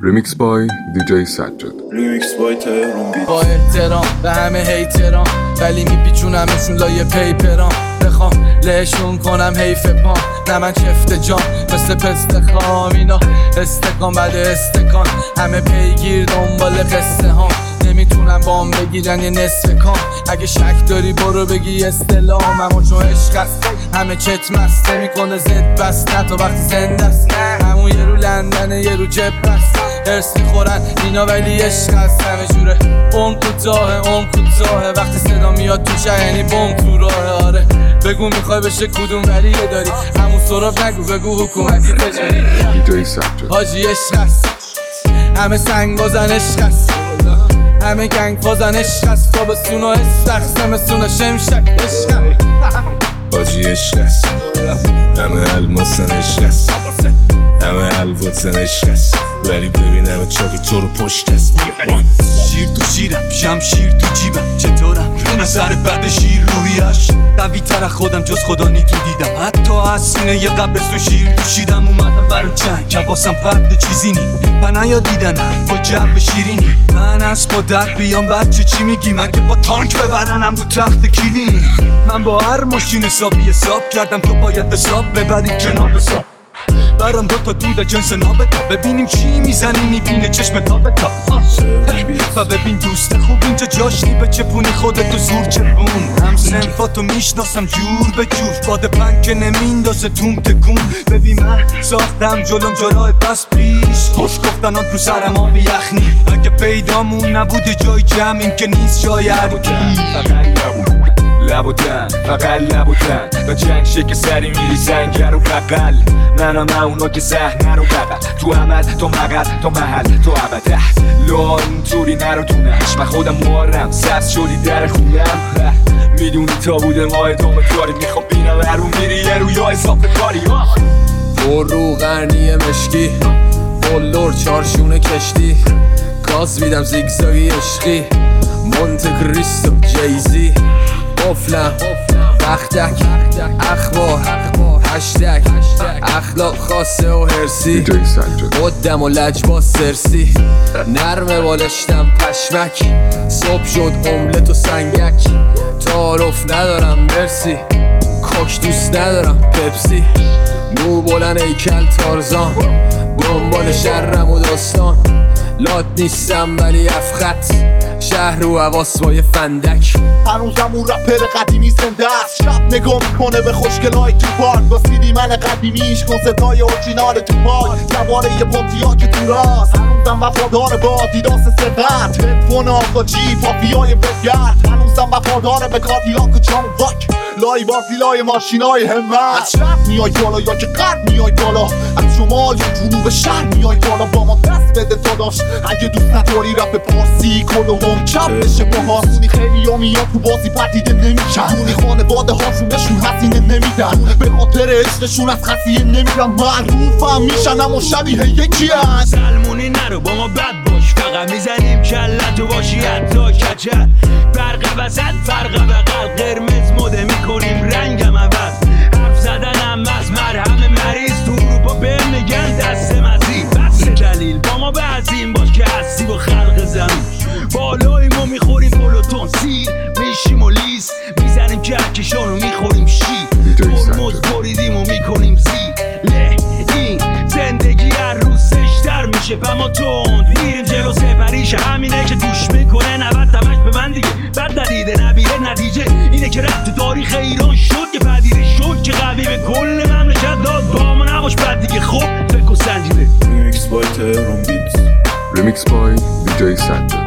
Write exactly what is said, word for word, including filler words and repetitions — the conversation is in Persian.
ریمیکس بای دیجی سجاد. ریمیکس بای تهران بیت. با احترام به همه هیتران ولی میپیچونمشون لایه پیپران، بخوام لهشون کنم حیف پام، نه من چفت جان مثل پست خام. اینا استکان بعد استکان همه پیگیر دنبال قصه ها، نمیتونم بام بگیرن یه نصف کام. اگه شک داری برو بگی استلام، اما چون عشق است همه چت مسته میکنه زد بست، نه تا وقتی زنده است. همون یه رو لندنه یه رو جب بست، هرس میخورن اینا ولی عشق است همه جوره. اون کوتاه اون کوتاه وقتی صدا میاد تو شه یعنی بم تو راه. آره بگو میخوای بشه کدوم ولیه داری، همون سراب نگو بگو حکومتی تجاری. دیجی سجاد حاجی عشق است همه سنگ بازن عشق است، همه گنگ بازن عشق است. تابستون و استخ زمستون و شمشک عشق حاجی عشق است، همه الماسن عشق است، همه الواتن عشق است، ولی ببینم چاقی تو رو پشت است. شیر تو شیرم شمشیر تو جیبم، چطورم نه سر بعد شیر رویش قوی تر خودم جز خدا نی تو دیدم. حتی از سینه یه قبرستون شیر دوشیدم، اومدم برای جنگ حواسم پرد چیزی نی پنایا دیدنم با جنب شیرینی. من از با درد بیام بچه چی میگی، مگه با تانک ببرنم رو تخت کلینی. من با هر ماشین حسابی حساب کردم، تو باید حساب ببری کنار حساب. برام دو تا دود جنس نابتا، ببینیم چی میزنی میبینه چشم تابتا. و ببین دوست خوب اینجا جاش نی به چپونی خودتو زور چپون. هم سنفاتو میشناسم جور به جور، باد پنگ که نمیندازه توم تکون. ببین من ساختم جلوم جلای پس پیش، خوش گفتن آن تو سرم آبی یخنی. اگه پیدامون نبوده جای جمع این که نیست جای عروکی. لبودن فقط لبودن و جنگ شک سری میری زنگر و بقل. منم اونا که صحنه رو بقل، تو عمل تو مقل تو محل تو عبده لان اینطوری نرو دونش. من خودم مارم سبز شدی در خونم، میدونی تا بوده ما ادامه کاری. میخوام بینم هرون میری یه رو یا اضافه کاری. پر رو غرنی مشکی بلور چارشونه کشتی، گاز میدم زیگزاگی عشقی مونت کریستو جیزی. قفلم بختک اخبار هشتگ اخلاق خاصه و هرسی، دیجی سجاد قدم و لجبا سرسی. نرمه بالشتم پشمک، صبح شد املت و سنگک. تعارف ندارم مرسی، کوک دوست ندارم پپسی. مو بلند ایکل تارزان دنبال شرم و داستان. لات نیستم ولی افخط شهر رو حواس با یه فندک. هنوزم اون رپر قدیمی زنده است، شب نگاه میکنه به خوشگلای تو پارک با سیدی من قدیمیش کن صدای اورجینال تو پای. سواره یه پونتیا که تو راست، هنوزم وفادار با دیداس سقط. هدفون آقا جی پاپیای بگرد، هنوزم وفادار به کادیلاک و جام واک. لای بازی لای ماشینای همت، از شب میای بالا یا که قرد میای بالا، از شمال یا جنوب شهر میای بالا. با ما دست بده داداش اگه دوست نداری رپ پارسی کلو هم کم بشه با هاسونی. خیلی ها میاد تو بازی پردیده نمیشن، اونی خانواده هاشونشون حسینه نمیدن، به خاطر عشقشون از خسیه نمیدن. معروفم میشن اما شبیه یکی هست. سلمونی نرو با ما بد باش، فقط میزنیم کلتو باشی حتی کچل. برق وسط فرق بقل قرمز مده میکنیم رنگم عوض. حرف زدنم از مرهم مریض، تو اروپا به میگن دست مزید. بس دلیل با ما بعضیم باش که هستی با خلق زمین. بالای ما میخوریم پلوتون سیر، میشیم و لیز میزنیم کهکشان و میخوریم شیر. ترمز بریدیم و میکنیم زیر. له این زندگی هر روز زشتر میشه پما تند، میریم جلو سپریش. همینه که دوش میکنه نوت تمش به من دیگه. بد ندیده نبیره نتیجه اینه که رفت تاریخ ایران شد که پدیده شد که قوی به کل مملکت داد. با ما نباش بد دیگه خب فکر و سنجیده. ریمیکس بای تهران بیت. ریمیکس بای دیجی سجاد.